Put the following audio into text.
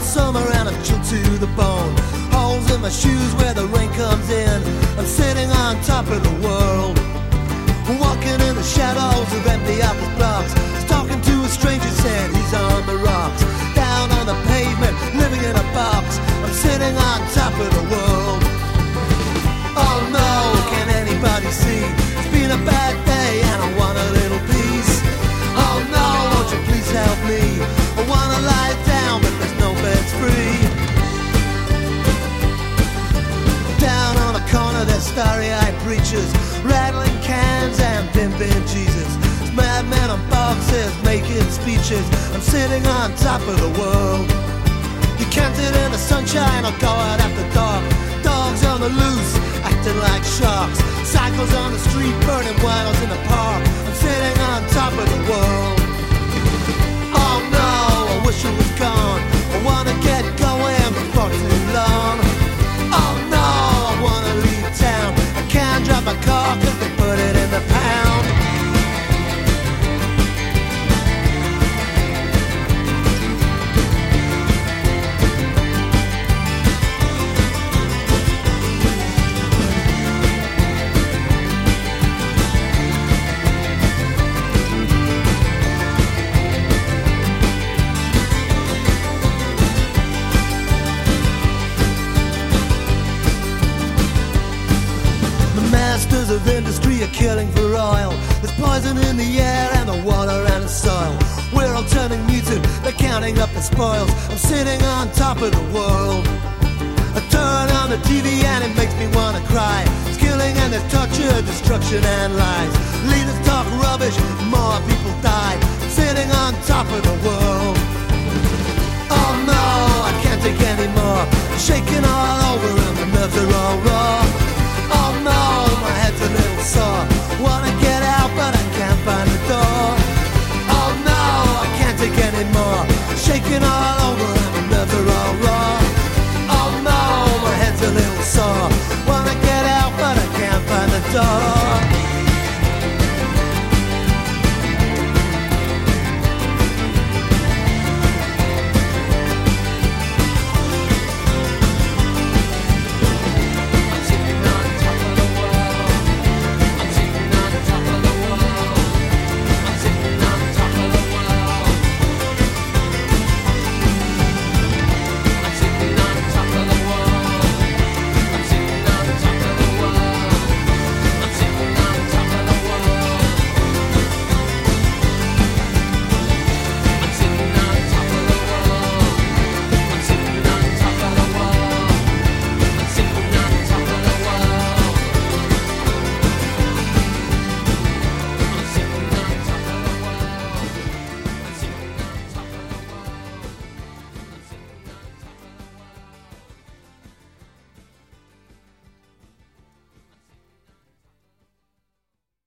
summer and I'm chilled to the bone. Holes in my shoes where the rain comes in. I'm sitting on top of the world, walking in the shadows of empty office blocks. Talking to a stranger, said he's on the rocks. Down on the pavement, living in a box. I'm sitting on top of the world. Oh no, can anybody see? It's been a bad day and I want a little peace. Oh no, won't you please help me? I wanna lie down but there's no beds free. Down on the corner there's starry-eyed preachers, rattling cans and pimping Jesus. It's madmen on boxes making speeches. I'm sitting on top of the world. You can't sit in the sunshine or go out after dark. Dogs on the loose, acting like sharks. Cycles on the street, burning winos in the park. I'm sitting on top of the world. Oh no, I wish it was gone. I wanna get going before too long. Oh no, I wanna leave town. I can't drive my car cause they put it in the pound. Masters of industry are killing for oil. There's poison in the air and the water and the soil. We're all turning mutant, they're counting up the spoils. I'm sitting on top of the world. I turn on the TV and it makes me wanna cry. It's killing and there's torture, destruction and lies. Leaders talk rubbish, more people die. I'm sitting on top of the world. Oh no, I can't take any more. I'm shaking all over and the nerves are all raw.